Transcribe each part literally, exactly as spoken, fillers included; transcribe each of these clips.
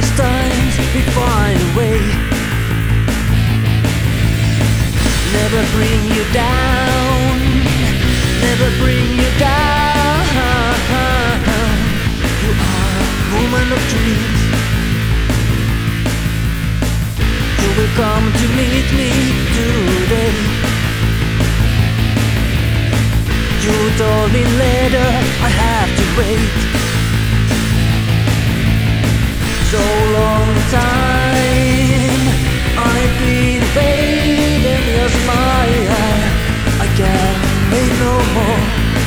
those times we find a way. Never bring you down, never bring you down. You are a woman of dreams. You will come to meet me today. You told me later I have to wait. So long time I've been fading your smile. I can't wait no more.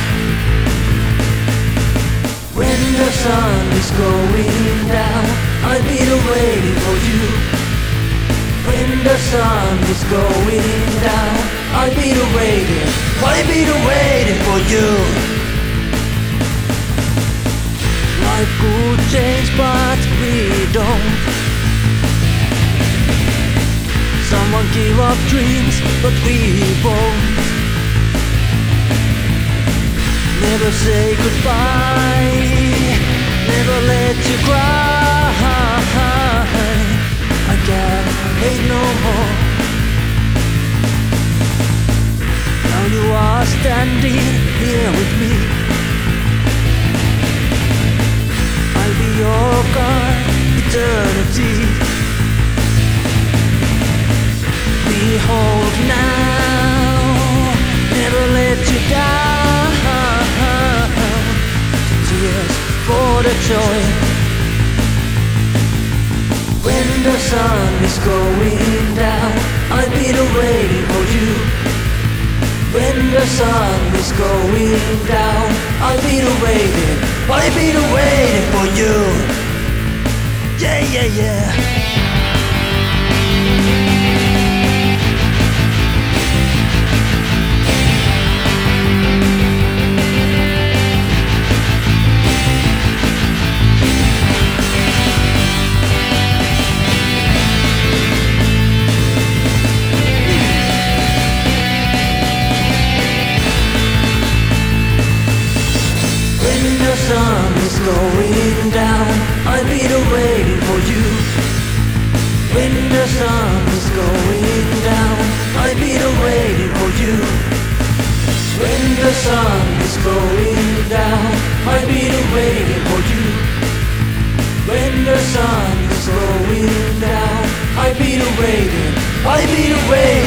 When the sun is going down, I've been waiting for you. When the sun is going down, I've been waiting, I've been waiting for you. Life could change but we don't. Someone give up dreams but we won't. Never say goodbye, never let you cry. I can't wait no more. Now you are standing here with me. I'll be your guide, eternity. Behold now, never let you down. Tears for the joy. When the sun is going down, I've been waiting for you. When the sun is going down, I've been waiting, I've been waiting for you. Yeah, yeah, yeah. The sun is going down, I've been waiting for you. When the sun is going down, I've been waiting for you. When the sun is going down, I've been waiting for you. When the sun is going down, I've been waiting, I've been waiting.